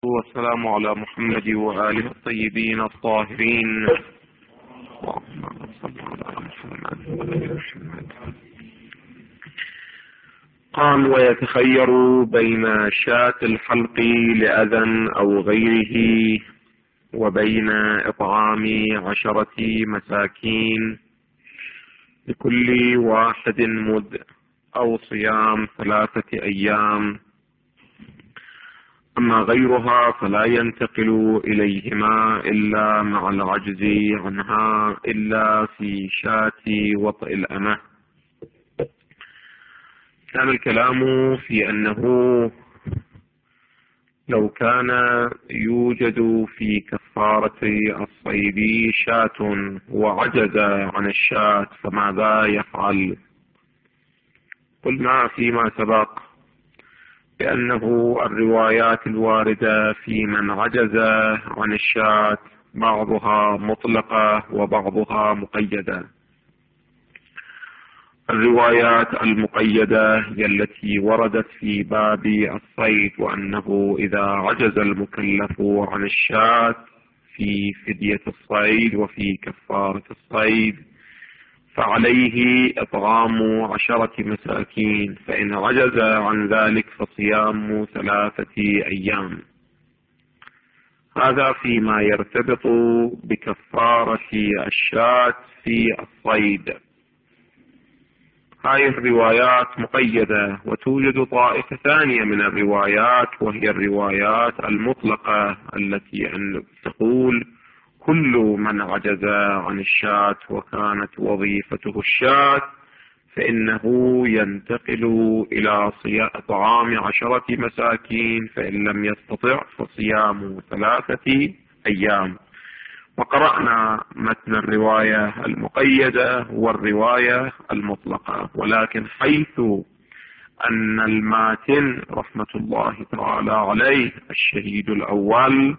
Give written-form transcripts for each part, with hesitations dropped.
والسلام على محمد وآله الطيبين الطاهرين. قال: ويتخير بين شاة الحلق لأذى أو غيره وبين إطعام 10 مساكين لكل واحد مد أو صيام 3 أيام. أما غيرها فلا ينتقل إليهما إلا مع العجز عنها إلا في شاة وطئ الأمة. كان الكلام في أنه لو كان يوجد في كفارة الصيد شاة وعجز عن الشاة فماذا يفعل؟ قلنا فيما سبق بأنه الروايات الواردة في من عجز عن الشاة بعضها مطلقة وبعضها مقيدة. الروايات المقيدة هي التي وردت في باب الصيد، وأنه إذا عجز المكلف عن الشاة في فدية الصيد وفي كفارة الصيد فعليه إطعام 10 مساكين، فإن عجز عن ذلك فصيام 3 أيام. هذا فيما يرتبط بكفارة الشاة في الصيد. هذه الروايات مقيدة، وتوجد طائفة ثانية من الروايات وهي الروايات المطلقة التي أن تقول كل من عجز عن الشاة وكانت وظيفته الشاة فإنه ينتقل إلى إطعام 10 مساكين، فإن لم يستطع فصيام 3 أيام. وقرأنا متن الرواية المقيدة والرواية المطلقة، ولكن حيث أن الماتن رحمة الله تعالى عليه الشهيد الأول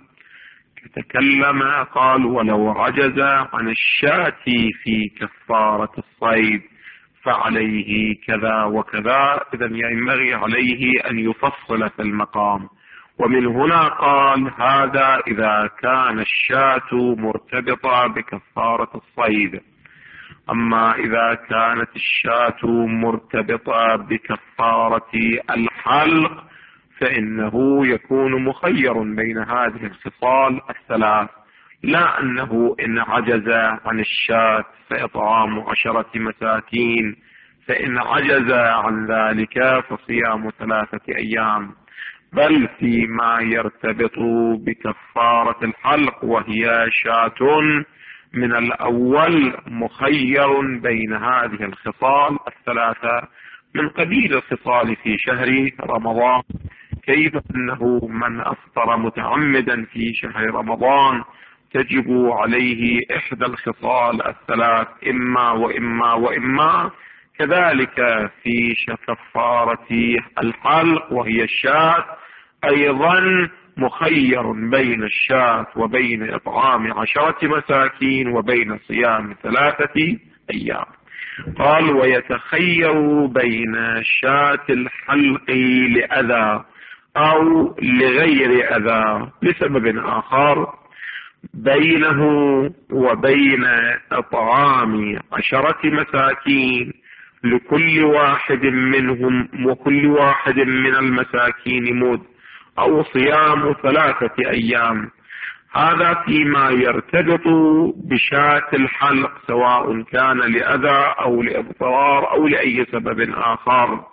تكلم قال: ولو عجز عن الشاة في كفارة الصيد فعليه كذا وكذا، إذن ينبغي عليه أن يفصل في المقام. ومن هنا قال: هذا إذا كان الشاة مرتبطة بكفارة الصيد. أما إذا كانت الشاة مرتبطة بكفارة الحلق فإنه يكون مخير بين هذه الخصال الثلاث، لا أنه إن عجز عن الشاة فإطعام 10 مساكين، فإن عجز عن ذلك فصيام 3 أيام، بل فيما يرتبط بكفارة الحلق وهي شاة من الأول مخير بين هذه الخصال الثلاثة من قبيل الخصال في شهر رمضان. كيف أنه من أفطر متعمدا في شهر رمضان تجب عليه إحدى الخصال الثلاث إما وإما وإما، كذلك في كفارة الحلق وهي الشاة أيضا مخير بين الشاة وبين إطعام 10 مساكين وبين صيام 3 أيام. قال: ويتخير بين شاة الحلق لأذى أو لغير أذى لسبب آخر بينه وبين إطعام 10 مساكين لكل واحد منهم وكل واحد من المساكين مد أو صيام 3 أيام. هذا فيما يرتبط بشاة الحلق سواء كان لأذى أو لإضطرار أو لأي سبب آخر.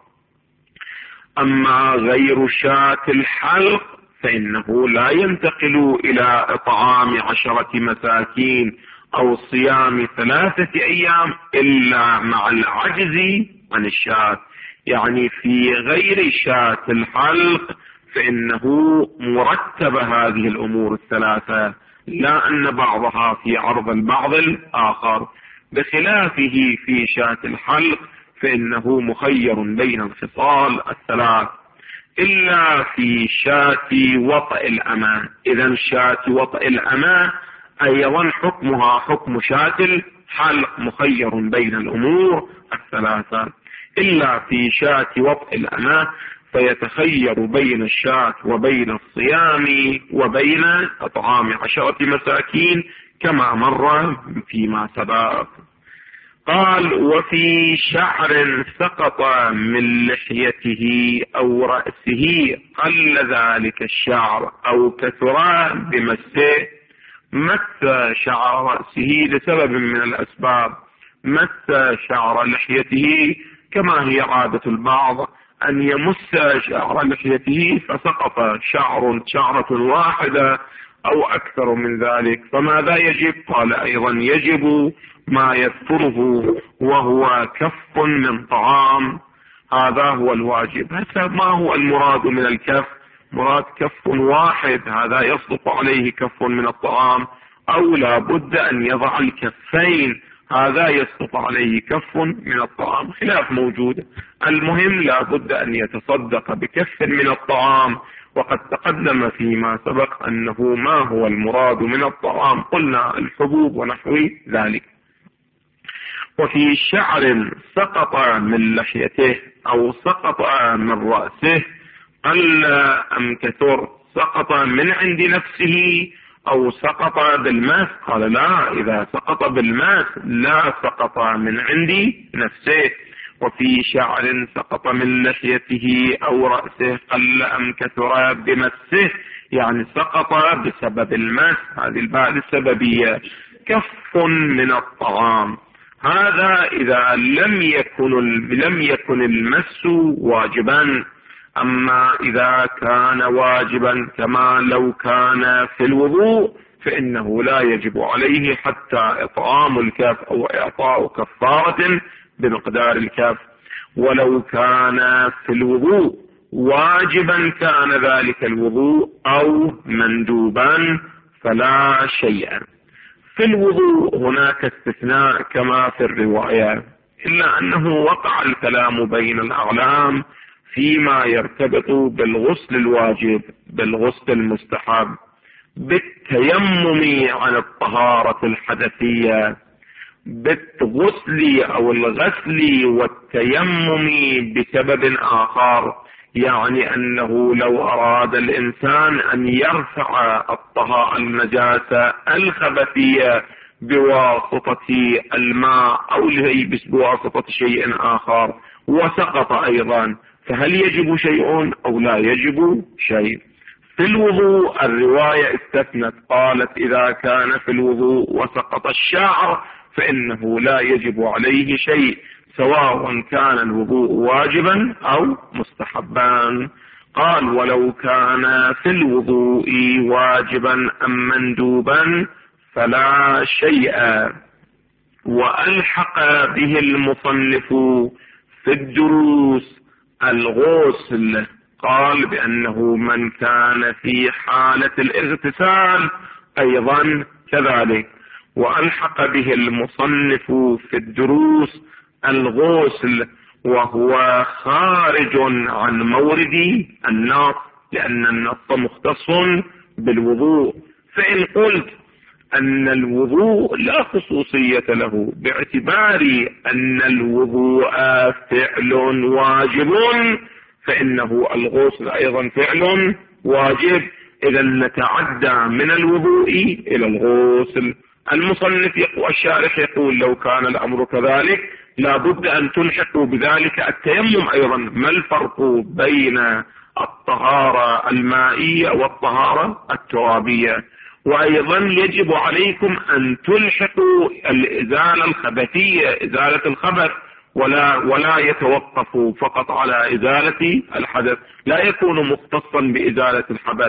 أما غير شاة الحلق فإنه لا ينتقل إلى إطعام 10 مساكين أو صيام 3 أيام إلا مع العجز عن الشاة. يعني في غير شاة الحلق فإنه مرتب هذه الأمور الثلاثة، لا أن بعضها في عرض البعض الآخر، بخلافه في شاة الحلق فإنه مخير بين الخصال الثلاث إلا في شاة وطئ الأمة. إذا شاة وطئ الأمة أيضا حكمها حكم شاة الحلق مخير بين الأمور الثلاثة إلا في شاة وطئ الأمة فيتخير بين الشاة وبين الصيام وبين إطعام 10 مساكين كما مر فيما سبق. قال: وفي شعر سقط من لحيته أو رأسه قل ذلك الشعر أو كثر بمسه. مس شعر رأسه لسبب من الأسباب، مس شعر لحيته كما هي عادة البعض أن يمس شعر لحيته فسقط شعرة واحدة أو أكثر من ذلك، فماذا يجب؟ قال: أيضا يجب ما يذكره وهو كف من طعام، هذا هو الواجب. هسه ما هو المراد من الكف؟ مراد كف واحد، هذا يصدق عليه كف من الطعام، أو لا بد أن يضع الكفين، هذا يصدق عليه كف من الطعام، خلاف موجود. المهم لا بد أن يتصدق بكف من الطعام، وقد تقدم فيما سبق أنه ما هو المراد من الطعام، قلنا الحبوب ونحو ذلك. وفي شعر سقط من لحيته أو سقط من رأسه قل أم كثر، سقط من عند نفسه أو سقط بالماس؟ قال: لا، إذا سقط بالماس لا سقط من عند نفسه. وفي شعر سقط من لحيته أو رأسه قل أم كثر بمسه، يعني سقط بسبب المس، هذه الباء السببية. كف من الطعام، هذا إذا لم يكن المس واجبا. أما إذا كان واجبا كما لو كان في الوضوء فإنه لا يجب عليه حتى إطعام الكف أو إعطاء كفارة بمقدار الكف. ولو كان في الوضوء واجبا كان ذلك الوضوء أو مندوبا فلا شيء. في الوضوء هناك استثناء كما في الرواية، إلا أنه وقع الكلام بين الأعلام فيما يرتبط بالغسل الواجب، بالغسل المستحب، بالتيمم عن الطهارة الحدثية، بالغسل أو الغسل والتيمم بسبب آخر. يعني أنه لو أراد الإنسان أن يرفع النجاسة الخبثية بواسطة الماء أو يلبس بواسطة شيء آخر وسقط أيضا، فهل يجب شيء أو لا يجب شيء؟ في الوضوء الرواية استثنت، قالت: إذا كان في الوضوء وسقط الشعر فإنه لا يجب عليه شيء، سواء كان الوضوء واجبا أو مستحبا. قال: ولو كان في الوضوء واجبا أم مندوبا فلا شيء. وألحق به المصنف في الدروس الغسل، قال بأنه من كان في حالة الاغتسال أيضا كذلك. وألحق به المصنف في الدروس الغسل وهو خارج عن مورد النص، لأن النص مختص بالوضوء. فإن قلت أن الوضوء لا خصوصية له باعتبار أن الوضوء فعل واجب، فإنه الغسل أيضا فعل واجب، إذا نتعدى من الوضوء إلى الغسل. المصنف الشارح يقول: لو كان الأمر كذلك لا بد أن تلحقوا بذلك التيمم أيضا. ما الفرق بين الطهارة المائية والطهارة الترابية؟ وأيضا يجب عليكم أن تلحقوا الإزالة الخبثية، إزالة الخبث، ولا يتوقفوا فقط على إزالة الحدث، لا يكون مختصا بإزالة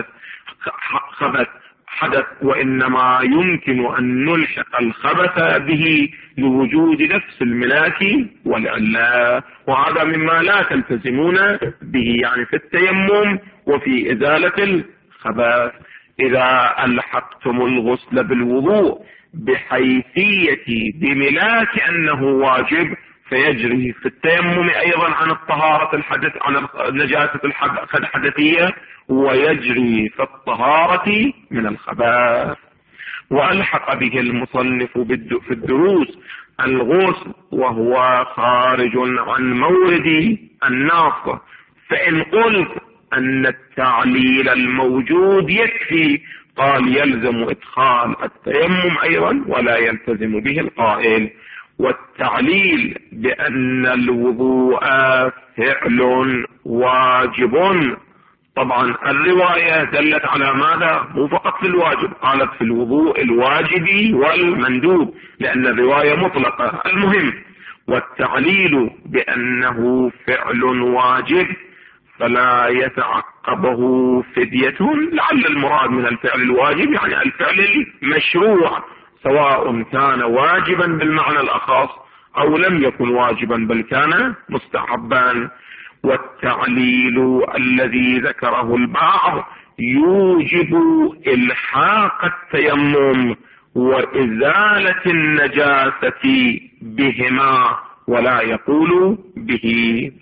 حدث، وإنما يمكن أن نلحق الخبث به لوجود نفس الملاك والعلة، وهذا مما لا تلتزمون به، يعني في التيمم وفي إزالة الخبث. إذا ألحقتم الغسل بالوضوء بحيثية بملاك أنه واجب فيجري في التيمم أيضا عن الطهارة الحدث، عن نجاسة الحدثية، ويجري في الطهارة من الخبائث. وألحق به المصنف في الدروس الغسل وهو خارج عن مورد النص، فإن قلت أن التعليل الموجود يكفي، قال يلزم إدخال التيمم أيضا ولا يلتزم به القائل. والتعليل بأن الوضوء فعل واجب، طبعا الرواية دلت على ماذا؟ مو فقط في الواجب، قالت في الوضوء الواجب والمندوب، لأن الرواية مطلقة. المهم، والتعليل بأنه فعل واجب فلا يتعقبه فدية، لعل المراد من الفعل الواجب يعني الفعل المشروع، سواء كان واجبا بالمعنى الأخص أو لم يكن واجبا بل كان مستحبا. والتعليل الذي ذكره البعض يوجب إلحاق التيمم وإزالة النجاسة بهما ولا يقول به.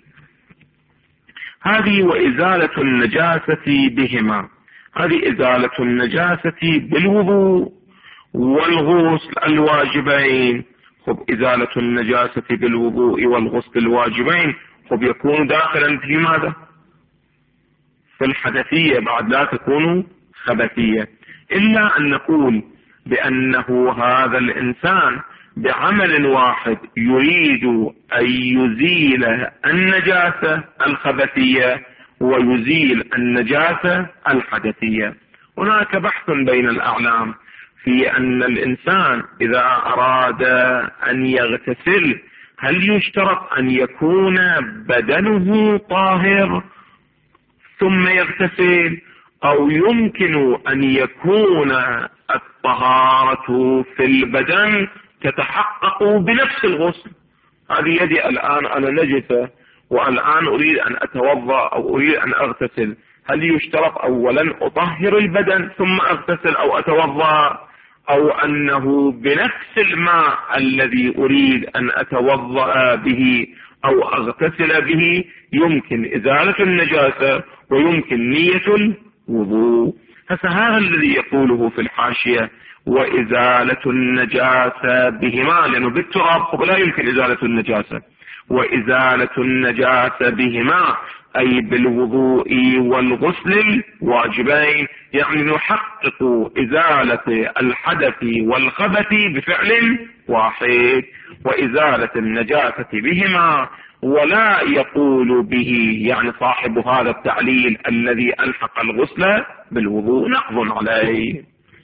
هذه وإزالة النجاسة بهما، هذه إزالة النجاسة بالوضوء والغسل الواجبين. خب إزالة النجاسة بالوضوء والغسل الواجبين خب يكون داخلا في ماذا؟ في الحدثية، بعد لا تكون خبثية. إلا أن نقول بأنه هذا الإنسان بعمل واحد يريد أن يزيل النجاسة الخبثية ويزيل النجاسة الحدثية. هناك بحث بين الأعلام في أن الإنسان إذا أراد أن يغتسل هل يشترط أن يكون بدنه طاهر ثم يغتسل، أو يمكن أن يكون الطهارة في البدن تتحقق بنفس الغسل؟ هذه يدي الآن أنا نجسة والآن أريد أن أتوضأ أو أريد أن أغتسل، هل يشترط أولا أطهر البدن ثم أغتسل أو أتوضأ، أو أنه بنفس الماء الذي أريد أن أتوضأ به أو أغتسل به يمكن إزالة النجاسة ويمكن نية الوضوء؟ هذا الذي يقوله في الحاشية وإزالة النجاسة بهما، لأنه بالتراب لا يمكن إزالة النجاسة، وإزالة النجاسة بهما أي بالوضوء والغسل الواجبين، يعني نحقق إزالة الحدث والخبث بفعل واحد وإزالة النجاسة بهما، ولا يقول به يعني صاحب هذا التعليل الذي ألحق الغسل بالوضوء نقض عليه.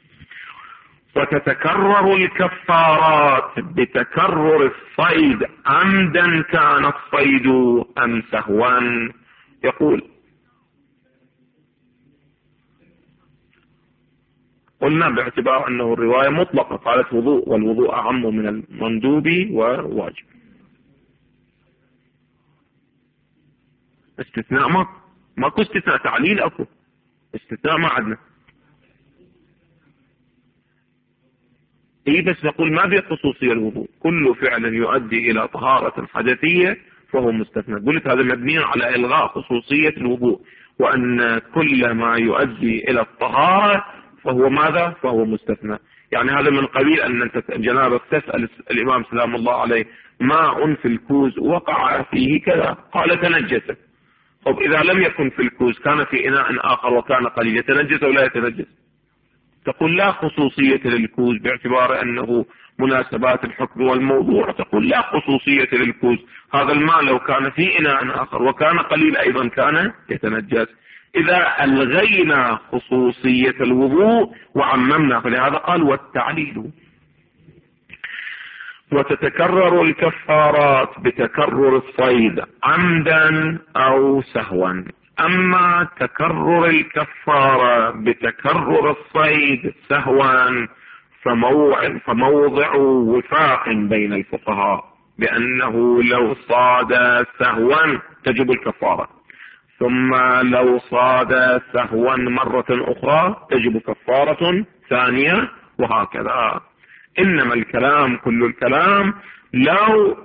وتتكرر الكفارات بتكرر الصيد عمدا كان الصيد أم سهوا. يقول قلنا باعتبار أنه الرواية مطلقة قالت وضوء والوضوء أعم من المندوب وواجب. استثناء ماكو استثناء، تعليل أكو، استثناء ما عندنا. بس نقول ما في خصوصية الوضوء، كل فعل يؤدي إلى طهارة حدثية فهو مستثنى. قلت هذا مبني على إلغاء خصوصية الوضوء، وأن كل ما يؤدي إلى الطهارة فهو ماذا؟ فهو مستثنى. يعني هذا من قبيل أن أنت جنابك تسأل الإمام سلام الله عليه ماء في الكوز وقع فيه كذا، قال تنجس. طب إذا لم يكن في الكوز كان في إناء آخر وكان قليل، يتنجس أو لا يتنجس؟ تقول لا خصوصية للكوز باعتبار أنه مناسبات الحكم والموضوع، تقول لا خصوصية للكوز، هذا الماء لو كان في إناء آخر وكان قليل أيضا كان يتنجس. إذا ألغينا خصوصية الوضوء وعممنا، فلهذا قال والتعليل. وتتكرر الكفارات بتكرر الصيد عمدا أو سهوا. أما تكرر الكفارة بتكرر الصيد سهوا فموضع وفاق بين الفقهاء بأنه لو صاد سهوا تجب الكفارة، ثم لو صاد سهوا مرة أخرى تجب كفارة ثانية، وهكذا. إنما الكلام كل الكلام لو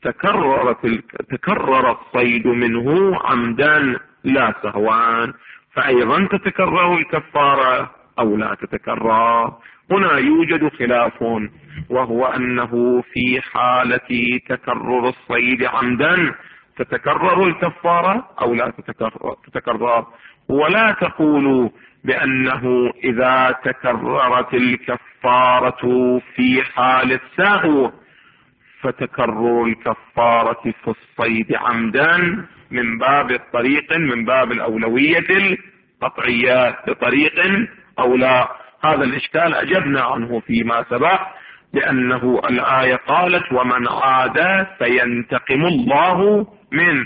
تكرر الصيد منه عمدا لا سهوان فأيضا تتكرر الكفارة أو لا تتكرر. هنا يوجد خلاف، وهو أنه في حالة تكرر الصيد عمدا تتكرر الكفارة أو لا تتكرر. ولا تقولوا بأنه إذا تكررت الكفارة في حال السهو فتكرر الكفارة في الصيد عمدا من باب الأولوية القطعيات بطريق أو لا. هذا الإشكال أجبنا عنه فيما سبق بأنه الآية قالت ومن عاد فينتقم الله منه،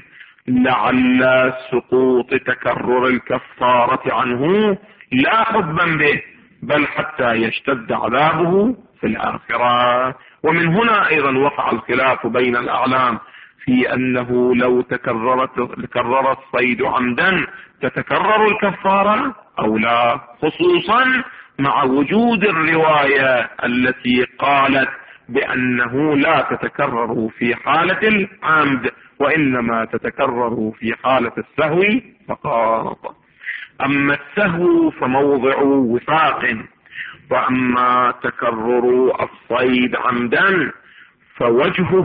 لعل سقوط تكرر الكفارة عنه لا حبا به بل حتى يشتد عذابه في الآخرة. ومن هنا أيضا وقع الخلاف بين الأعلام في أنه لو تكرر الصيد عمدا تتكرر الكفارة أو لا، خصوصا مع وجود الرواية التي قالت بأنه لا تتكرر في حالة العمد وإنما تتكرر في حالة السهو فقط. أما السهو فموضع وفاق، وأما تكرر الصيد عمدا فوجهه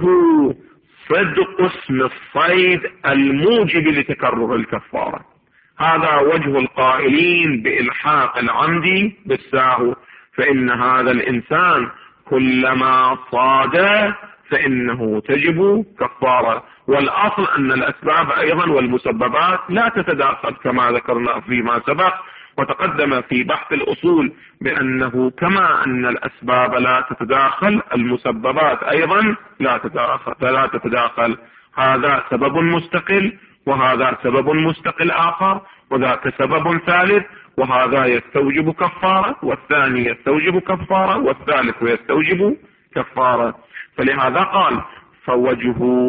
صدق اسم الصيد الموجب لتكرر الكفارة. هذا وجه القائلين بإلحاق العمد بالسهو، فإن هذا الإنسان كلما صاد فإنه تجب كفارة. والأصل أن الأسباب أيضا والمسببات لا تتداخل كما ذكرنا فيما سبق، وتقدم في بحث الأصول بأنه كما أن الأسباب لا تتداخل المسببات أيضا لا تتداخل. هذا سبب مستقل وهذا سبب مستقل آخر وذاك سبب ثالث، وهذا يستوجب كفارة والثاني يستوجب كفارة والثالث يستوجب كفارة. فلهذا قال فوجه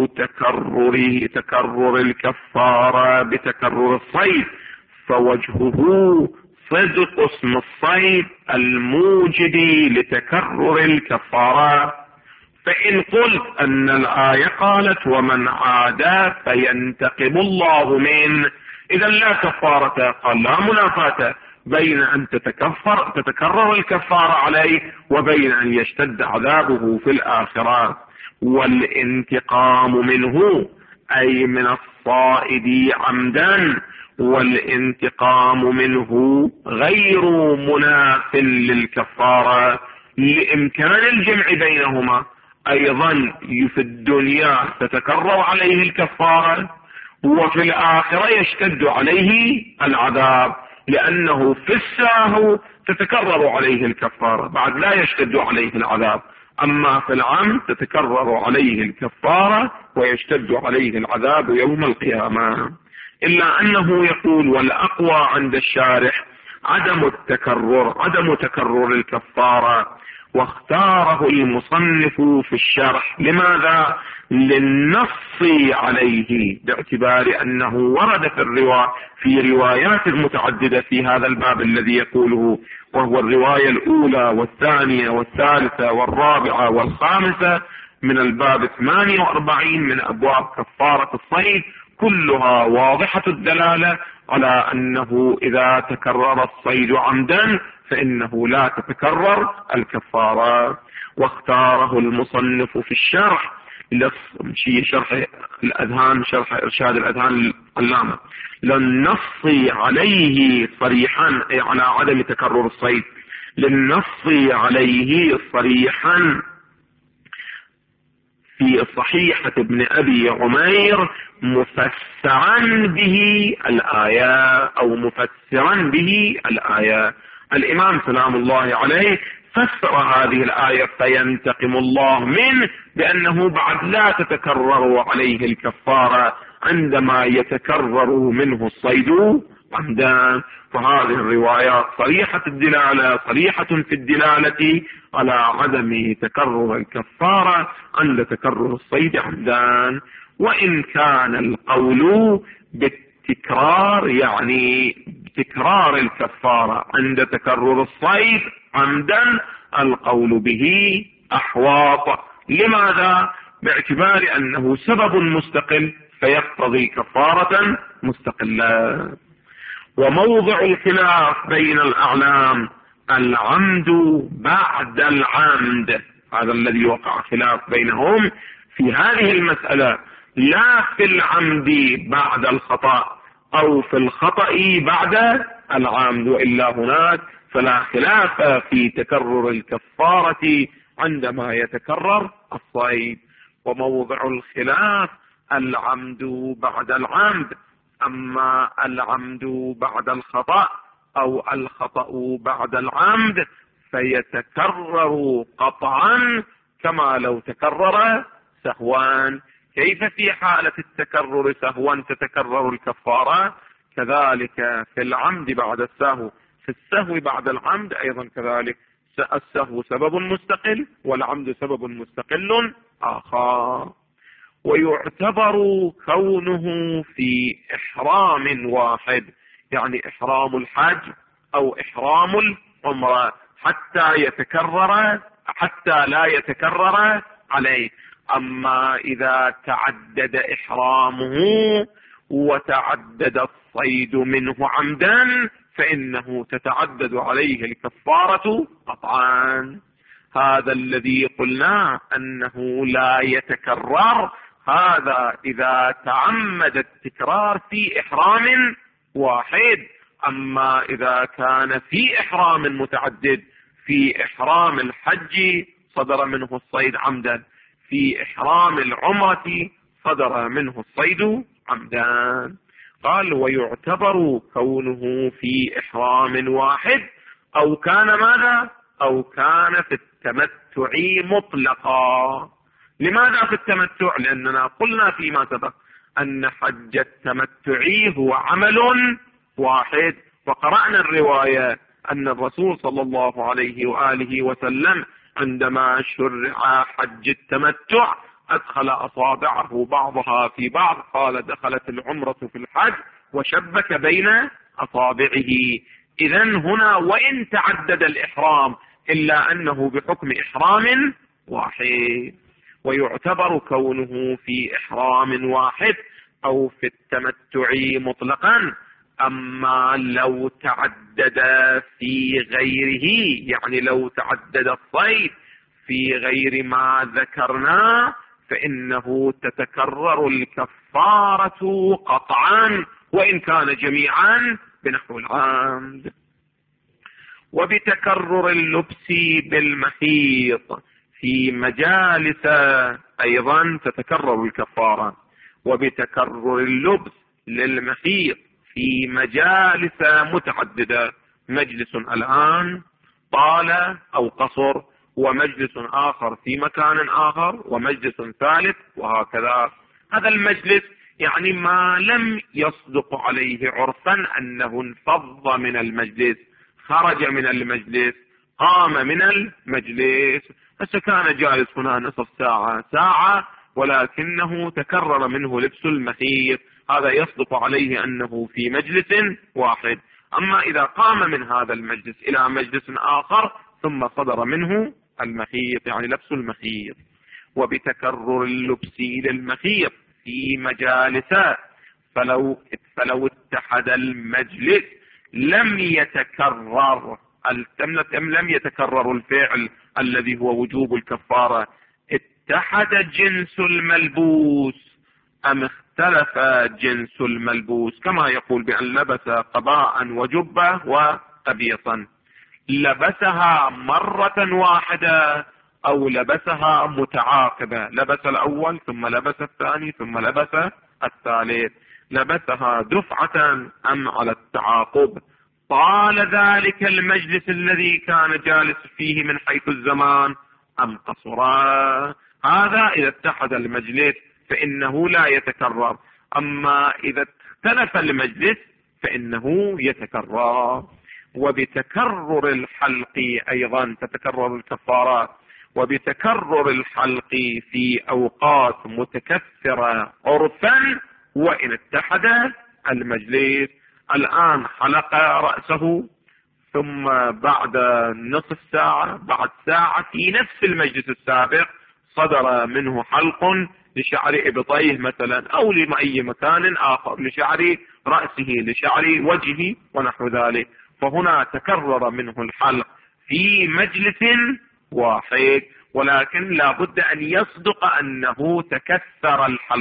تكرر الكفارة بتكرر الصيد فوجهه صدق اسم الصيد الموجب لتكرر الكفارة. فإن قلت أن الآية قالت ومن عاد فينتقم الله منه، إذا لا كفارة، قال لا منافاة بين أن تتكرر الكفارة عليه وبين أن يشتد عذابه في الآخرة. والانتقام منه أي من الصائد عمدا، والانتقام منه غير مناف للكفارة لإمكان الجمع بينهما. أيضا في الدنيا تتكرر عليه الكفارة وفي الآخرة يشتد عليه العذاب، لأنه في الساهو تتكرر عليه الكفارة بعد لا يشتد عليه العذاب، أما في العمد تتكرر عليه الكفارة ويشتد عليه العذاب يوم القيامة. إلا أنه يقول والأقوى عند الشارح عدم تكرر الكفارة، واختاره المصنف في الشرح. لماذا؟ للنص عليه، باعتبار أنه ورد في روايات متعددة في هذا الباب الذي يقوله، وهو الرواية الأولى والثانية والثالثة والرابعة والخامسة من الباب 48 من أبواب كفارة الصيد، كلها واضحة الدلالة على أنه إذا تكرر الصيد عمدا فإنه لا تتكرر الكفارة. واختاره المصنف في الشرح شرح الأذهان، شرح إرشاد الأذهان العلامة، للنص عليه صريحا أي على عدم تكرر الصيد، للنص عليه صريحا في صحيحة ابن أبي عمير مفسرا به الآية أو مفسرا به الآية. الإمام سلام الله عليه فسر هذه الآية فينتقم الله منه بأنه بعد لا تتكرر عليه الكفارة عندما يتكرر منه الصيد عمدا. فهذه الروايات صريحة في الدلالة على عدم تكرر الكفارة عند تكرر الصيد عمدا. وإن كان القول بالتكرار يعني تكرار الكفارة عند تكرر الصيد عمدا، القول به أحواط. لماذا؟ باعتبار أنه سبب مستقل فيقتضي كفارة مستقلة. وموضع الخلاف بين الأعلام العمد بعد العمد، هذا الذي وقع خلاف بينهم في هذه المسألة، لا في العمد بعد الخطأ أو في الخطأ بعد العمد، وإلا هناك فلا خلاف في تكرر الكفارة عندما يتكرر الصيد. وموضع الخلاف العمد بعد العمد، أما العمد بعد الخطأ أو الخطأ بعد العمد فيتكرر قطعا كما لو تكرر سهوا. كيف في حالة التكرر سهوا تتكرر الكفارة، كذلك في العمد بعد السهو، في السهو بعد العمد أيضا كذلك، السهو سبب مستقل والعمد سبب مستقل آخر. ويعتبر كونه في إحرام واحد، يعني إحرام الحج أو إحرام العمرة، حتى لا يتكرر عليه. أما إذا تعدد إحرامه وتعدد الصيد منه عمدا فإنه تتعدد عليه الكفارة قطعا. هذا الذي قلنا أنه لا يتكرر، هذا إذا تعمد التكرار في إحرام واحد. أما إذا كان في إحرام متعدد، في إحرام الحج صدر منه الصيد عمدا، في إحرام العمرة صدر منه الصيد عمدا. قال ويعتبر كونه في إحرام واحد أو كان ماذا؟ أو كان في التمتع مطلقا. لماذا في التمتع؟ لأننا قلنا فيما سبق أن حج التمتع هو عمل واحد، وقرأنا الرواية أن الرسول صلى الله عليه وآله وسلم عندما شرع حج التمتع أدخل أصابعه بعضها في بعض، قال دخلت العمرة في الحج وشبك بين أصابعه. إذن هنا وإن تعدد الإحرام إلا أنه بحكم إحرام واحد. ويعتبر كونه في إحرام واحد أو في التمتع مطلقا. أما لو تعدد في غيره، يعني لو تعدد الصيد في غير ما ذكرنا فإنه تتكرر الكفارة قطعا وإن كان جميعا بنحو العمد. وبتكرر اللبس بالمخيط في مجالس أيضا تتكرر الكفارة. وبتكرر اللبس للمخيط في مجالس متعددة، مجلس الآن طال أو قصر، ومجلس آخر في مكان آخر، ومجلس ثالث، وهكذا. هذا المجلس يعني ما لم يصدق عليه عرفا أنه انفض من المجلس، خرج من المجلس، قام من المجلس، فكان جالس هنا نصف ساعة ساعة ولكنه تكرر منه لبس المخيط، هذا يصدق عليه أنه في مجلس واحد. أما إذا قام من هذا المجلس إلى مجلس آخر ثم صدر منه المخيط، يعني لبس المخيط. وبتكرر اللبس للمخيط في مجالس، فلو اتحد المجلس لم يتكرر الفعل الذي هو وجوب الكفارة. اتحد جنس الملبوس أم اختلف جنس الملبوس، كما يقول بأن لبس قباء وجبة وقبيصا، لبسها مرة واحدة أو لبسها متعاقبة، لبس الأول ثم لبس الثاني ثم لبس الثالث، لبسها دفعة أم على التعاقب. طال ذلك المجلس الذي كان جالس فيه من حيث الزمان أم قصرا. هذا إذا اتحد المجلس فإنه لا يتكرر، أما إذا اختلف المجلس فإنه يتكرر. وبتكرر الحلق أيضا تتكرر الكفارات. وبتكرر الحلق في أوقات متكثرة عرفا وإن اتحد المجلس. الآن حلق رأسه ثم بعد نصف ساعة بعد ساعة في نفس المجلس السابق صدر منه حلق لشعر إبطيه مثلا أو لأي مكان آخر، لشعر رأسه لشعر وجهه ونحو ذلك، فهنا تكرر منه الحلق في مجلس واحد. ولكن لا بد أن يصدق أنه تكرر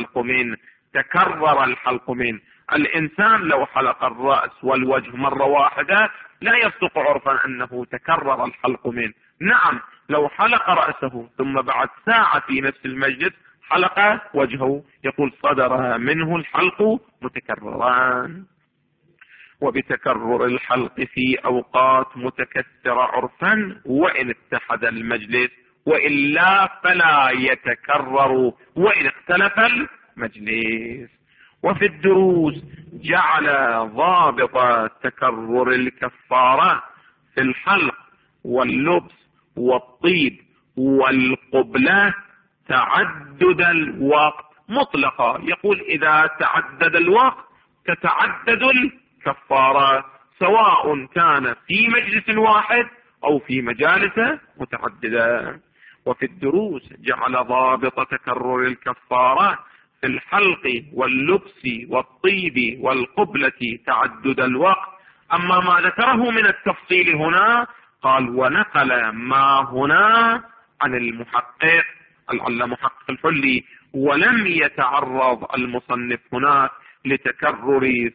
الحلق منه. الإنسان لو حلق الرأس والوجه مرة واحدة لا يصدق عرفا أنه تكرر الحلق منه. نعم، لو حلق رأسه ثم بعد ساعة في نفس المجلس حلق وجهه يقول صدر منه الحلق متكرران. وبتكرر الحلق في أوقات متكثرة عرفا وإن اتحد المجلس، وإلا فلا يتكرر وإن اختلف المجلس. وفي الدروس جعل ضابط تكرر الكفارة في الحلق واللبس والطيب والقبلة تعدد الوقت مطلقا. يقول إذا تعدد الوقت تتعدد الكفارة، سواء كان في مجلس واحد أو في مجالس متعددة. وفي الدروس جعل ضابط تكرر الكفارة في الحلق واللبس والطيب والقبلة تعدد الوقت. أما ما ذكره من التفصيل هنا قال ونقل ما هنا عن المحقق العلامة محقق الحلي، ولم يتعرض المصنف هناك لتكرر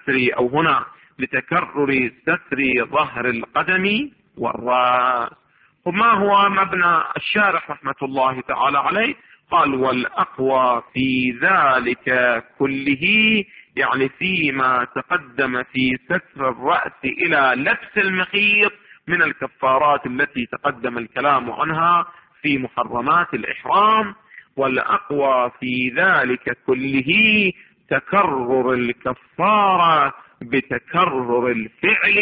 ستر ظهر القدم والرأس. وما هو مبنى الشارح رحمة الله تعالى عليه؟ قال والأقوى في ذلك كله، يعني فيما تقدم في ستر الرأس إلى لبس المخيط من الكفارات التي تقدم الكلام عنها في محرمات الإحرام. والأقوى في ذلك كله تكرر الكفارة بتكرر الفعل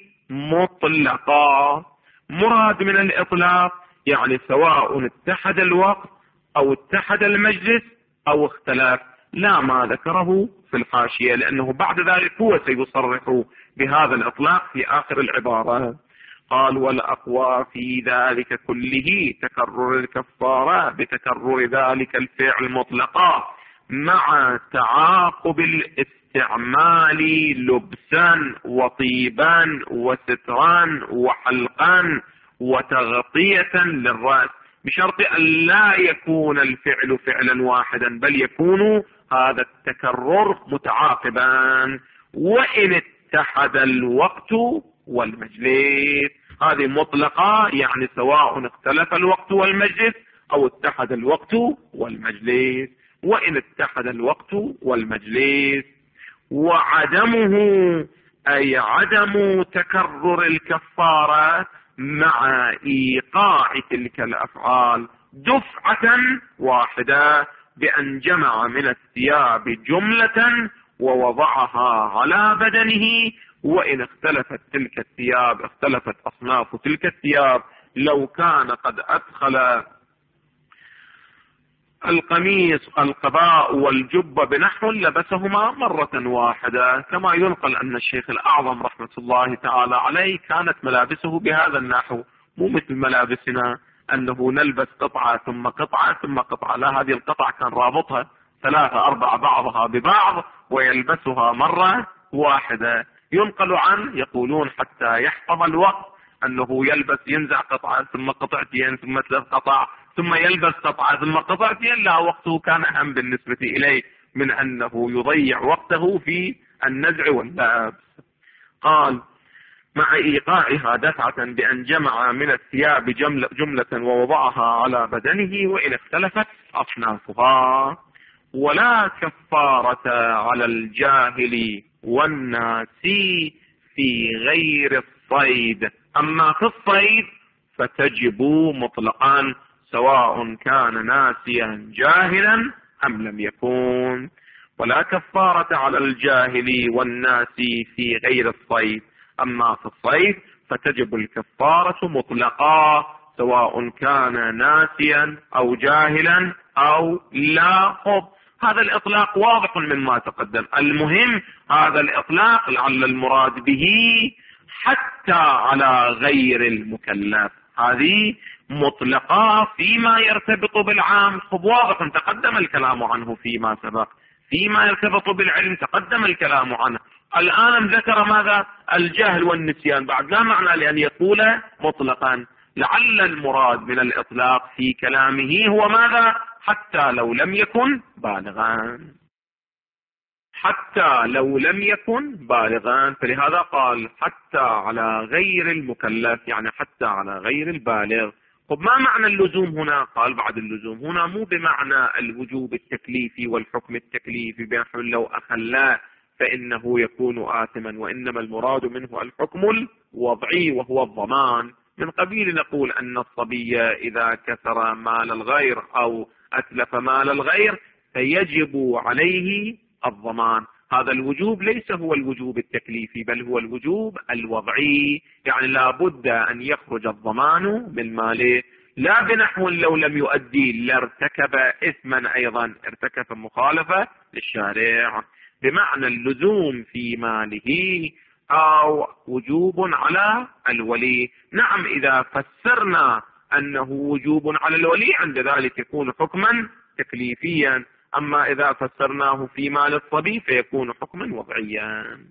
مطلقا. مراد من الإطلاق يعني سواء اتحد الوقت أو اتحد المجلس أو اختلاف، لا ما ذكره في الحاشية، لأنه بعد ذلك هو سيصرح بهذا الإطلاق في آخر العبارة. قال والأقوى في ذلك كله تكرر الكفارة بتكرر ذلك الفعل مطلقا مع تعاقب الاستعمال لبسا وطيبا وسترا وحلقا وتغطية للرأس، بشرط أن لا يكون الفعل فعلا واحدا بل يكون هذا التكرر متعاقبا، وإن اتحد الوقت والمجلس. هذه مطلقة يعني سواء اختلف الوقت والمجلس أو اتحد الوقت والمجلس، وإن اتحد الوقت والمجلس. وعدمه أي عدم تكرر الكفارة مع إيقاع تلك الأفعال دفعة واحدة بأن جمع من الثياب جملة ووضعها على بدنه، وإن اختلفت تلك الثياب اختلفت أصناف تلك الثياب، لو كان قد أدخل القميص القباء والجبة بنحو لبسهما مرة واحدة، كما ينقل أن الشيخ الأعظم رحمة الله تعالى عليه كانت ملابسه بهذا النحو، مو مثل ملابسنا أنه نلبس قطعة ثم قطعة ثم قطعة، لا، هذه القطعة كان رابطها 3 4 بعضها ببعض ويلبسها مرة واحدة. ينقل عنه يقولون حتى يحفظ الوقت أنه ينزع قطعة ثم قطعتين ثم 3 قطع ثم يلبس قطعة ثم قطعتين، لا، وقته كان أهم بالنسبة إليه من أنه يضيع وقته في النزع واللبس. قال مع إيقاعها دفعة بأن جمع من الثياب جملة ووضعها على بدنه، وإن اختلفت أصنافها. ولا كفارة على الجاهل والناسي في غير الصيد، أما في الصيد فتجب مطلقا سواء كان ناسيا جاهلا أم لم يكن. ولا كفارة على الجاهل والناسي في غير الصيد، أما في الصيد فتجب الكفارة مطلقا سواء كان ناسيا أو جاهلا أو لا. هذا الإطلاق واضح مما تقدم. المهم هذا الإطلاق لعل المراد به حتى على غير المكلف، هذه مطلقة فيما يرتبط بالعام. واضح تقدم الكلام عنه فيما سبق، فيما يرتبط بالعلم تقدم الكلام عنه. الآن ذكر ماذا؟ الجهل والنسيان، بعد لا معنى لأن يقول مطلقا. لعل المراد من الإطلاق في كلامه هو ماذا؟ حتى لو لم يكن بالغا، حتى لو لم يكن بالغا، فلهذا قال حتى على غير المكلف، يعني حتى على غير البالغ. طب ما معنى اللزوم هنا؟ قال بعد اللزوم هنا مو بمعنى الوجوب التكليفي والحكم التكليفي بنحو لو أخلاه فإنه يكون آثما، وإنما المراد منه الحكم الوضعي وهو الضمان. من قبيل نقول أن الصبي إذا كسر مال الغير أو أتلف مال الغير فيجب عليه الضمان. هذا الوجوب ليس هو الوجوب التكليفي بل هو الوجوب الوضعي، يعني لا بد أن يخرج الضمان من ماله، لا بنحو لو لم يؤدي لارتكب إثما، أيضا ارتكب مخالفة للشارع، بمعنى اللزوم في ماله أو وجوب على الولي. نعم إذا فسرنا أنه وجوب على الولي عند ذلك يكون حكما تكليفيا، أما إذا فسرناه في مال الصبي فيكون حكما وضعيا.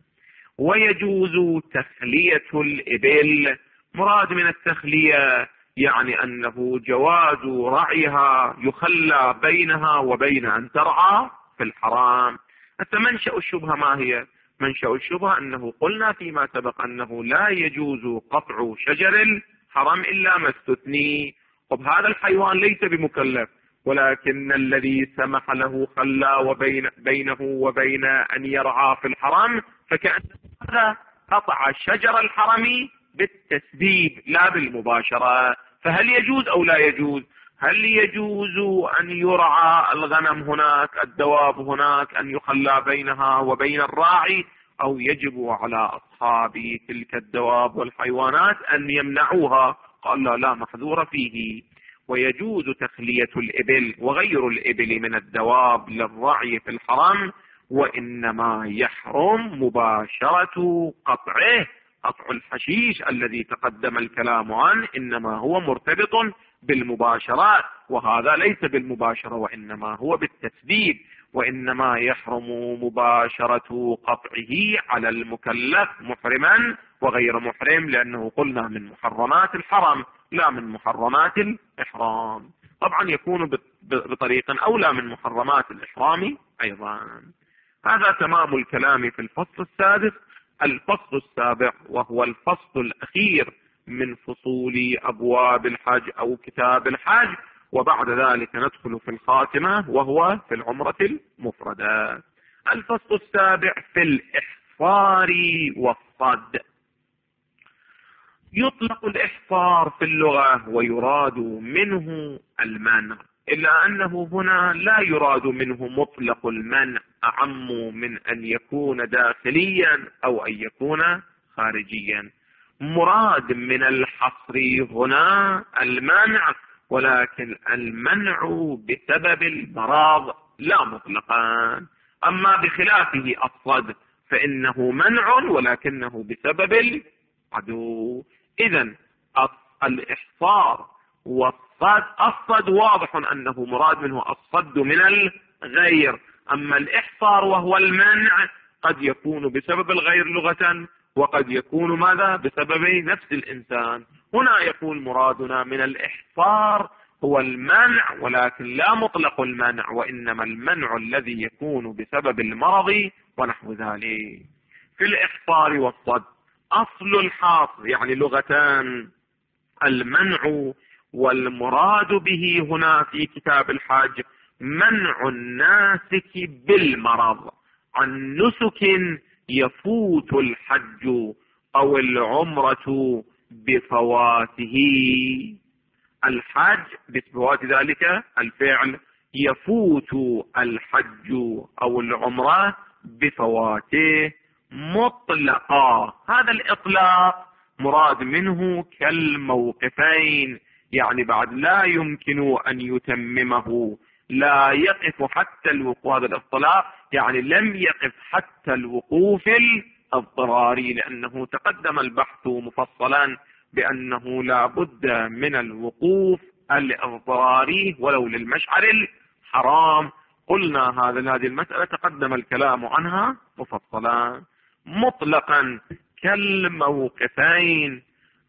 ويجوز تخلية الإبل. مراد من التخلية يعني أنه جواز رعيها، يخلى بينها وبين أن ترعى في الحرام. منشأ الشبهة ما هي؟ منشأ الشبهة أنه قلنا فيما سبق أنه لا يجوز قطع شجر الحرام إلا ما استثني. طب هذا الحيوان ليس بمكلف، ولكن الذي سمح له خلى بينه وبين أن يرعى في الحرام، فكأن هذا قطع شجر الحرم بالتسبيب لا بالمباشرة. فهل يجوز أو لا يجوز؟ هل يجوز أن يرعى الغنم هناك، الدواب هناك، أن يخلى بينها وبين الراعي، أو يجب على أصحاب تلك الدواب والحيوانات أن يمنعوها؟ قال لا محذور فيه. ويجوز تخلية الإبل وغير الإبل من الدواب للرعي في الحرم، وإنما يحرم مباشرة قطعه. قطع الحشيش الذي تقدم الكلام عنه إنما هو مرتبط بالمباشرات، وهذا ليس بالمباشرة وإنما هو بالتسديد، وإنما يحرم مباشرة قطعه على المكلف محرما وغير محرم، لأنه قلنا من محرمات الحرم لا من محرمات الإحرام. طبعا يكون بطريق أولى من محرمات الإحرام أيضا. هذا تمام الكلام في الفصل السادس. الفصل السابع وهو الفصل الأخير من فصول أبواب الحج أو كتاب الحج، وبعد ذلك ندخل في الخاتمة وهو في العمرة المفردة. الفصل السابع في الإحصار والصد. يطلق الإحصار في اللغة ويراد منه المنع، إلا أنه هنا لا يراد منه مطلق المنع أعم من أن يكون داخليا أو أن يكون خارجيا. مراد من الحصر هنا المنع، ولكن المنع بسبب المرض لا مطلقا. أما بخلافه الصد فإنه منع ولكنه بسبب العدو. إذن الإحصار والصد، الصد واضح أنه مراد منه الصد من الغير، أما الإحصار وهو المنع قد يكون بسبب الغير لغة، وقد يكون ماذا؟ بسبب نفس الإنسان. هنا يقول مرادنا من الإحصار هو المنع، ولكن لا مطلق المنع، وإنما المنع الذي يكون بسبب المرض ونحو ذلك. في الإحصار والصد أصل الحاصر يعني لغتان، المنع، والمراد به هنا في كتاب الحج منع الناسك بالمرض عن نسك يفوت الحج أو العمرة بفواته. الحج بفوات ذلك الفعل، يفوت الحج أو العمرة بفواته مطلقا. هذا الإطلاق مراد منه كالموقفين، يعني بعد لا يمكن أن يتممه، لا يقف حتى الوقوف. هذا الاطلاق يعني لم يقف حتى الوقوف الاضطراري، لأنه تقدم البحث مفصلا بأنه لا بد من الوقوف الاضطراري ولو للمشعر الحرام. قلنا هذه المسألة تقدم الكلام عنها مفصلا. مطلقا كالموقفين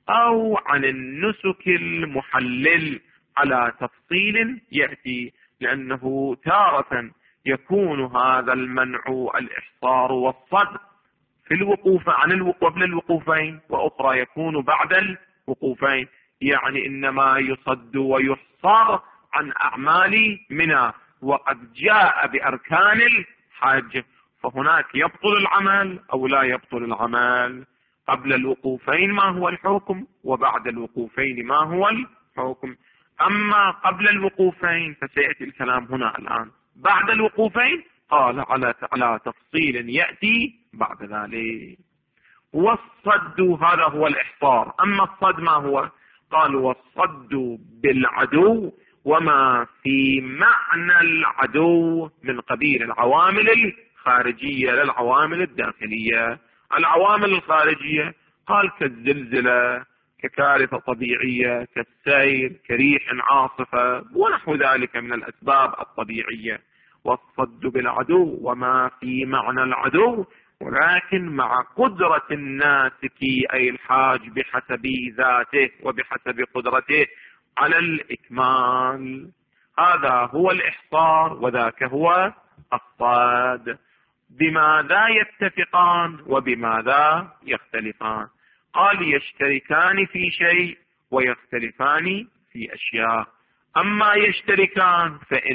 أو عن النسك المحلل على تفصيل يأتي، لأنه تارة يكون هذا المنع الإحصار والصد في الوقوف قبل الوقوفين، وأخرى يكون بعد الوقوفين، يعني إنما يصد ويحصر عن أعمال منى وقد جاء بأركان الحج، فهناك يبطل العمل أو لا يبطل العمل. قبل الوقوفين ما هو الحكم، وبعد الوقوفين ما هو الحكم. أما قبل الوقوفين فسيأتي الكلام هنا الآن. بعد الوقوفين قال على تفصيل يأتي بعد ذلك. والصد هذا هو الإحصار. أما الصد ما هو؟ قال والصد بالعدو وما في معنى العدو من قبيل العوامل الخارجية للعوامل الداخلية. العوامل الخارجية قال كالزلزلة، ككارثة طبيعية، كالسيل، كريح عاصفة ونحو ذلك من الأسباب الطبيعية. والصد بالعدو وما في معنى العدو، ولكن مع قدرة الناسك أي الحاج بحسب ذاته وبحسب قدرته على الإكمال. هذا هو الإحصار وذاك هو الصاد. بماذا يتفقان وبماذا يختلفان؟ قال يشتركان في شيء ويختلفان في أشياء. أما يشتركان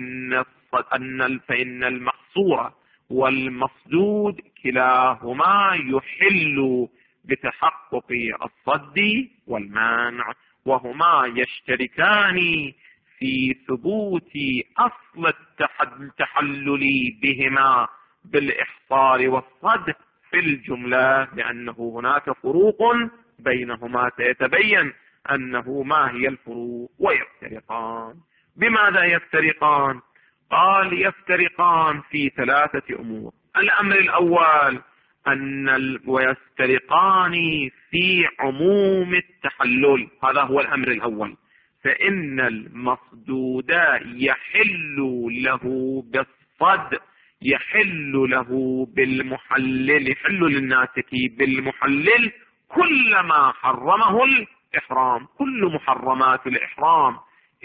فإن المحصور والمصدود كلاهما يحل بتحقق الصد والمنع، وهما يشتركان في ثبوت أصل التحلل بهما بالإحصار والصد في الجملة، لأنه هناك فروق بينهما سيتبين أنه ما هي الفروق. ويفترقان. بماذا يفترقان؟ قال يفترقان في ثلاثة أمور. الأمر الأول ويفترقان في عموم التحلل. هذا هو الأمر الأول. فإن المصدود يحل له بالصد، يحل له بالمحلل، يحل للناسك بالمحلل كل ما حرمه الإحرام. كل محرمات الإحرام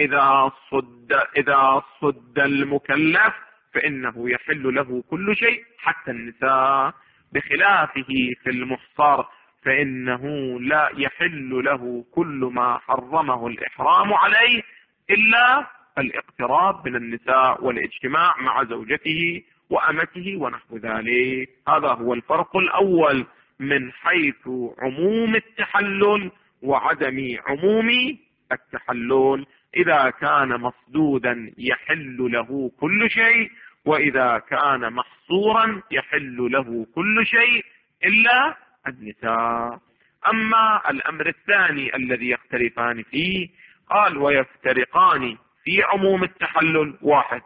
إذا صد المكلف فإنه يحل له كل شيء حتى النساء، بخلافه في المحصر فإنه لا يحل له كل ما حرمه الإحرام عليه إلا الاقتراب من النساء والاجتماع مع زوجته وأمته ونحو ذلك. هذا هو الفرق الأول من حيث عموم التحلل وعدم عموم التحلل. إذا كان مصدودا يحل له كل شيء، وإذا كان محصورا يحل له كل شيء إلا النساء. أما الأمر الثاني الذي يختلفان فيه قال ويفترقان في عموم التحلل واحد،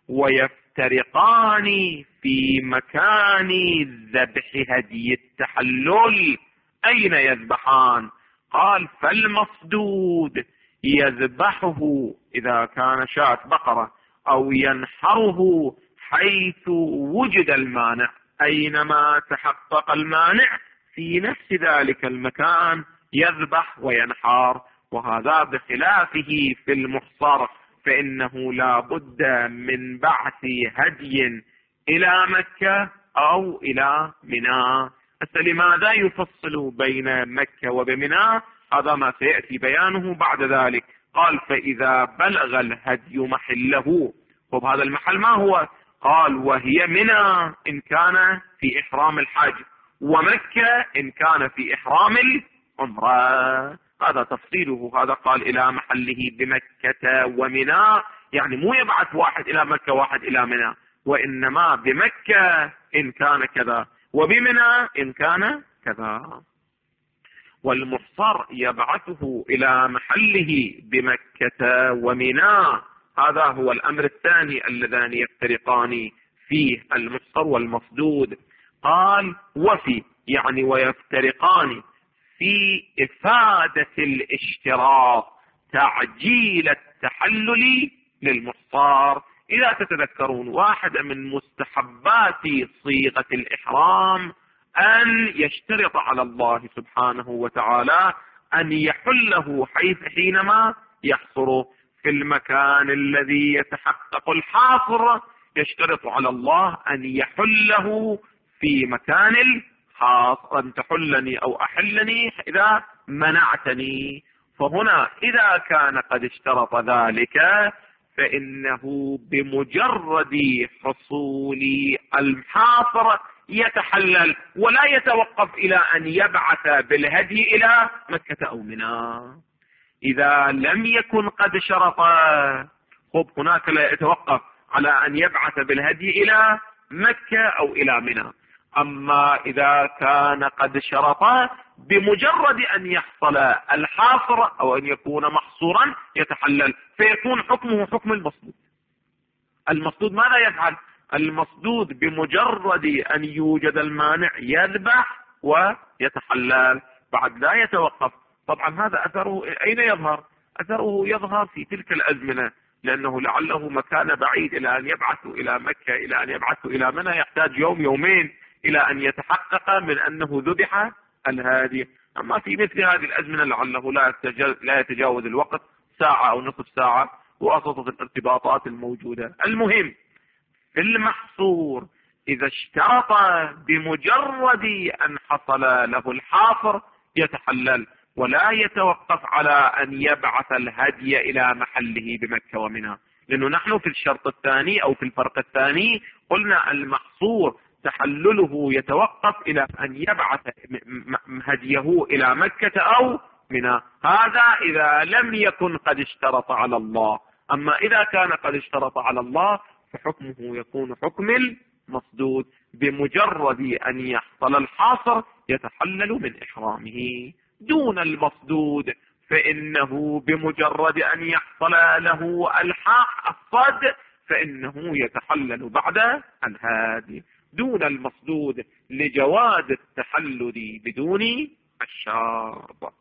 ويفترقان في مكان ذبح هدي التحلل. أين يذبحان؟ قال فالمصدود يذبحه إذا كان شاة بقرة، أو ينحره حيث وجد المانع. أينما تحقق المانع في نفس ذلك المكان يذبح وينحر. وهذا بخلافه في المحصر، فإنه لا بد من بعث هدي إلى مكة أو إلى منى. لماذا يفصل بين مكة وبمنى؟ هذا ما سيأتي بيانه بعد ذلك. قال فإذا بلغ الهدي محله. طب هذا المحل ما هو؟ قال وهي منى إن كان في إحرام الحج، ومكة إن كان في إحرام العمرة. هذا تفصيله. هذا قال إلى محله بمكة ومنى، يعني مو يبعث واحد إلى مكة واحد إلى منى، وإنما بمكة إن كان كذا وبمنى إن كان كذا. والمحصر يبعثه إلى محله بمكة ومنى. هذا هو الأمر الثاني اللذان يفترقان فيه المحصر والمصدود. قال وفي يعني ويفترقان في إفادة الاشتراط تعجيل التحلل للمحصر. إذا تتذكرون واحد من مستحبات صيغة الإحرام أن يشترط على الله سبحانه وتعالى أن يحله حينما يحصره. في المكان الذي يتحقق الحاصر يشترط على الله أن يحله في مكان الحاصر، أن تحلني أو أحلني إذا منعتني. فهنا إذا كان قد اشترط ذلك فإنه بمجرد حصول الحاصر يتحلل، ولا يتوقف إلى أن يبعث بالهدي إلى مكة أو منى. إذا لم يكن قد شرط هناك لا يتوقف على أن يبعث بالهدي إلى مكة أو إلى منى. أما إذا كان قد شرط بمجرد أن يحصل الحاصر أو أن يكون محصورا يتحلل، فيكون حكمه حكم المصدود. المصدود ماذا يفعل؟ المصدود بمجرد أن يوجد المانع يذبح ويتحلل، بعد لا يتوقف. طبعا هذا أثره أين يظهر؟ أثره يظهر في تلك الأزمنة، لأنه لعله مكان بعيد إلى أن يبعثوا إلى مكة، إلى أن يبعثوا إلى منى يحتاج يوم يومين إلى أن يتحقق من أنه ذبح الهادي. أما في مثل هذه الأزمنة لعله لا يتجاوز الوقت ساعة أو نصف ساعة وسط الارتباطات الموجودة. المهم في المحصور إذا اشترط بمجرد أن حصل له الحاصر يتحلل، ولا يتوقف على أن يبعث الهدي إلى محله بمكة ومنى. لأنه نحن في الشرط الثاني أو في الفرق الثاني قلنا المحصور تحلله يتوقف إلى أن يبعث هديه إلى مكة أو منى. هذا إذا لم يكن قد اشترط على الله. أما إذا كان قد اشترط على الله فحكمه يكون حكم المصدود، بمجرد أن يحصل الحاصر يتحلل من إحرامه. دون المصدود فإنه بمجرد أن يحصل له الصد فإنه يتحلل بعد الهادي. دون المصدود لجواز التحلل بدون الشرط.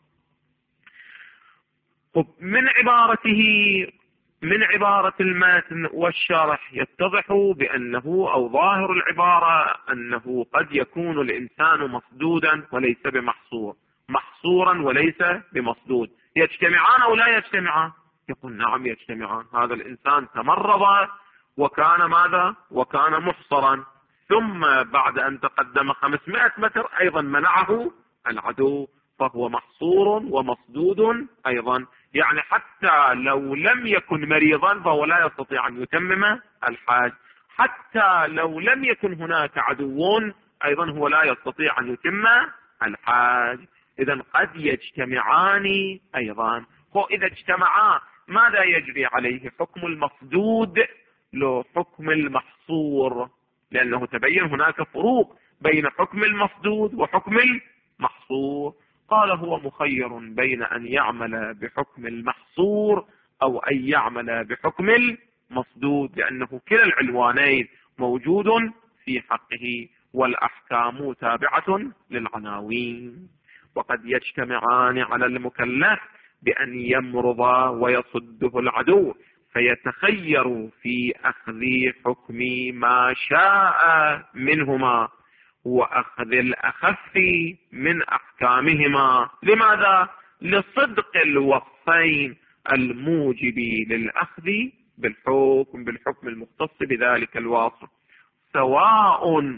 من عبارة المتن والشرح يتضح بأنه أو ظاهر العبارة أنه قد يكون الإنسان مصدودا وليس بمحصور، محصورا وليس بمصدود. يجتمعان أو لا يجتمعان؟ يقول نعم يجتمعان. هذا الإنسان تمرض وكان ماذا؟ وكان محصرا، ثم بعد أن تقدم 500 متر أيضا منعه العدو، فهو محصور ومصدود أيضا. يعني حتى لو لم يكن مريضا فهو لا يستطيع أن يتمم الحاج، حتى لو لم يكن هناك عدو أيضا هو لا يستطيع أن يتم الحاج. إذا قد يجتمعان أيضا. إذا اجتمعا ماذا يجري عليه؟ حكم المصدود له حكم المحصور، لأنه تبين هناك فروق بين حكم المصدود وحكم المحصور. قال هو مخير بين أن يعمل بحكم المحصور أو أن يعمل بحكم المصدود، لأنه كلا العنوانين موجود في حقه، والأحكام تابعة للعناوين. وقد يجتمعان على المكلف بأن يمرض ويصده العدو، فيتخير في أخذ حكم ما شاء منهما وأخذ الأخف من أحكامهما. لماذا؟ لصدق الوصفين الموجب للأخذ بالحكم المختص بذلك الوصف، سواء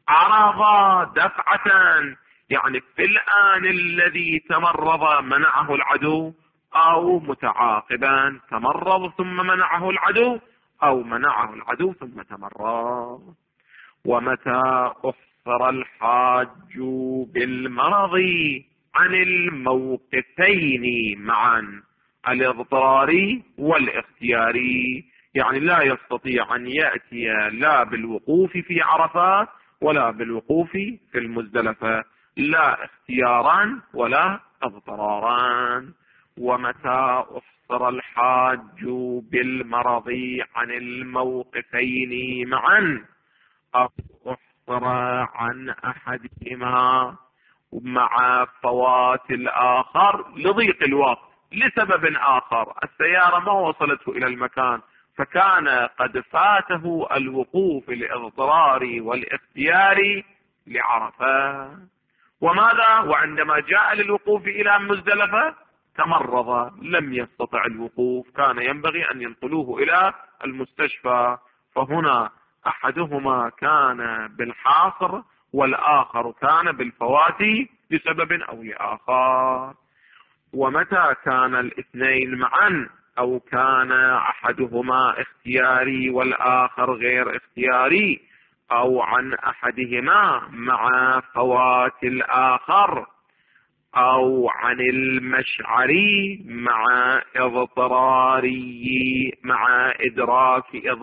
عرض دفعة، يعني في الآن الذي تمرض منعه العدو، أو متعاقبا تمرض ثم منعه العدو، أو منعه العدو ثم تمرض. ومتى أحصر الحاج بالمرض عن الموقفين معا، الاضطراري والاختياري، يعني لا يستطيع أن يأتي لا بالوقوف في عرفات ولا بالوقوف في المزدلفة، لا اختيارا ولا اضطرارا. ومتى أحصر الحاج بالمرض عن الموقفين معا أو أحصر عن أحدهما مع فوات الآخر لضيق الوقت لسبب آخر، السيارة ما وصلته إلى المكان فكان قد فاته الوقوف الاضطراري والاختياري لعرفة، وماذا؟ وعندما جاء للوقوف إلى مزدلفة تمرض، لم يستطع الوقوف، كان ينبغي أن ينقلوه إلى المستشفى. فهنا أحدهما كان بالحاصر والآخر كان بالفوات لسبب أو لآخر. ومتى كان الاثنين معا أو كان أحدهما اختياري والآخر غير اختياري، أو عن أحدهما مع فوات الآخر، أو عن المشعري مع مع إدراك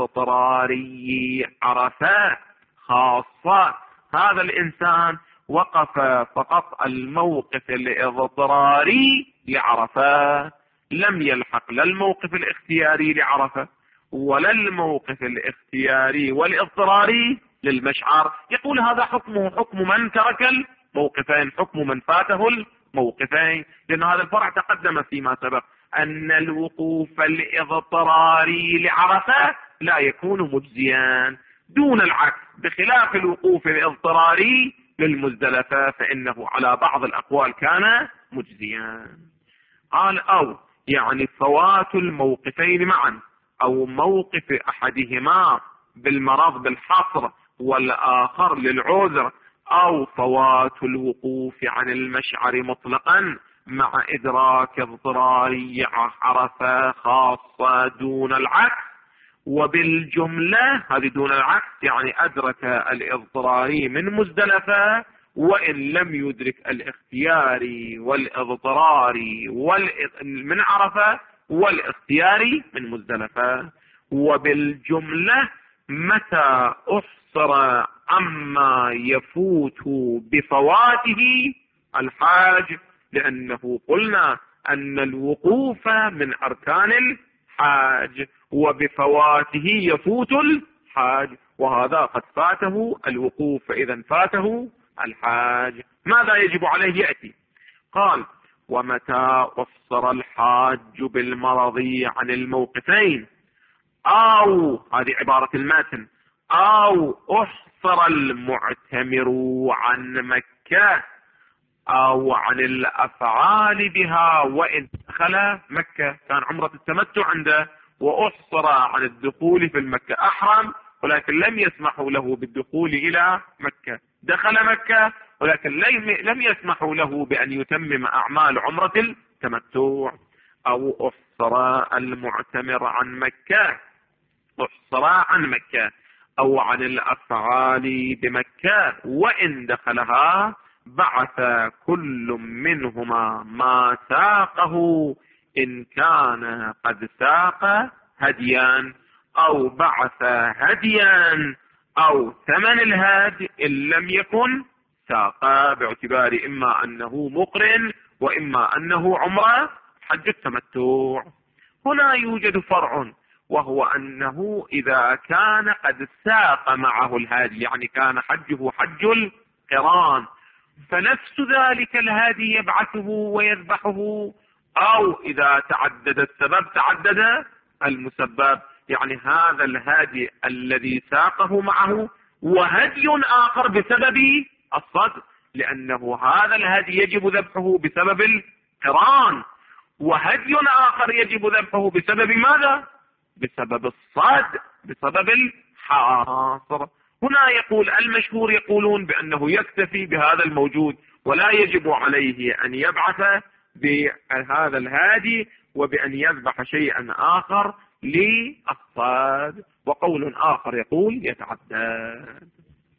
اضطراري عرفة خاصة، هذا الإنسان وقف فقط الموقف الاضطراري لعرفة، لم يلحق لا الموقف الاختياري لعرفة ولا الموقف الاختياري والاضطراري للمشعر. يقول هذا حكمه حكم من ترك الموقفين، حكم من فاته الموقفين، لأن هذا الفرع تقدم فيما سبق أن الوقوف الاضطراري لعرفة لا يكون مجزيا دون العكس، بخلاف الوقوف الاضطراري للمزدلفة فإنه على بعض الأقوال كان مجزيا. قال أو يعني فوات الموقفين معا، أو موقف أحدهما بالمرض بالحصر والآخر للعذر، أو فوات الوقوف عن المشعر مطلقا مع إدراك اضطراري عرفة خاصة دون العكس. وبالجملة هذه دون العكس يعني أدرك الاضطراري من مزدلفة وإن لم يدرك الاختياري والاضطراري من عرفة والاختياري من مزدلفة. وبالجملة متى أحصر عما يفوت بفواته الحاج، لأنه قلنا أن الوقوف من أركان الحاج وبفواته يفوت الحاج، وهذا قد فاته الوقوف، فإذا فاته الحاج ماذا يجب عليه؟ يأتي قال ومتى أفصر الحاج بالمرض عن الموقفين، أو هذه عبارة المتن، أو أحصر المعتمر عن مكة أو عن الأفعال بها وإن دخل مكة، كان عمرة التمتع عنده وأحصر عن الدخول في المكة، أحرم ولكن لم يسمحوا له بالدخول إلى مكة، دخل مكة ولكن لم يسمحوا له بأن يتمم أعمال عمرة التمتع. أو أحصر المعتمر عن مكة، أحصر عن مكة أو عن الأفعال بمكة وإن دخلها، بعث كل منهما ما ساقه إن كان قد ساق هديا، أو بعث هديا أو ثمن الهدي إن لم يكن ساق، باعتبار إما أنه مقرن وإما أنه عمره حج التمتع. هنا يوجد فرع، وهو أنه إذا كان قد ساق معه الهادي، يعني كان حجه حج القران، فنفس ذلك الهادي يبعثه ويذبحه، أو إذا تعدد السبب تعدد المسبب، يعني هذا الهادي الذي ساقه معه وهدي آخر بسبب الصد، لأنه هذا الهدي يجب ذبحه بسبب القران، وهدي آخر يجب ذبحه بسبب ماذا؟ بسبب الصد، بسبب الحاصر. هنا يقول المشهور يقولون بأنه يكتفي بهذا الموجود ولا يجب عليه أن يبعث بهذا الهادي وبأن يذبح شيئا آخر للصاد، وقول آخر يقول يتعدد.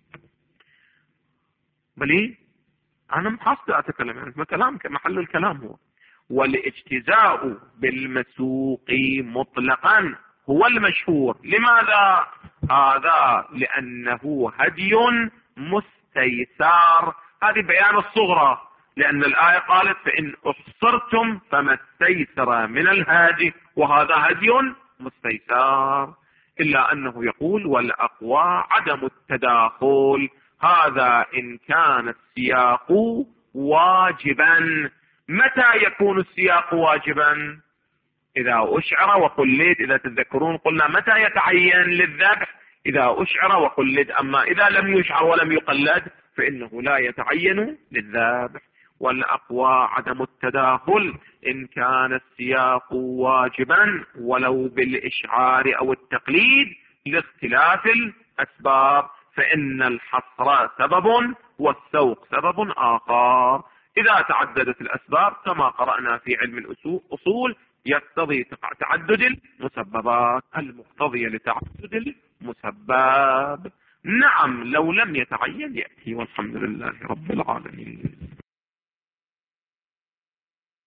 بلي أنا محاصد أتكلم عن كلام محل الكلام هو. والاجتزاء بالمسوق مطلقا هو المشهور. لماذا؟ هذا لأنه هدي مستيسار، هذه بيان الصغرى، لأن الآية قالت فإن أحصرتم فما استيسر من الهادي، وهذا هدي مستيسار، إلا أنه يقول والأقوى عدم التداخل، هذا إن كان السياق واجبا. متى يكون السياق واجبا؟ إذا أشعر وقلد، إذا تذكرون قلنا متى يتعين للذبح؟ إذا أشعر وقلد. أما إذا لم يشعر ولم يقلد فإنه لا يتعين للذابح. والأقوى عدم التداخل إن كان السياق واجبا ولو بالإشعار أو التقليد لاختلاف الأسباب، فإن الحصر سبب والسوق سبب آخر. إذا تعددت الأسباب كما قرأنا في علم الأصول يقتضي تعدد المسببات المقتضية لتعدد المسبب. نعم لو لم يتعين يأتي، والحمد لله رب العالمين.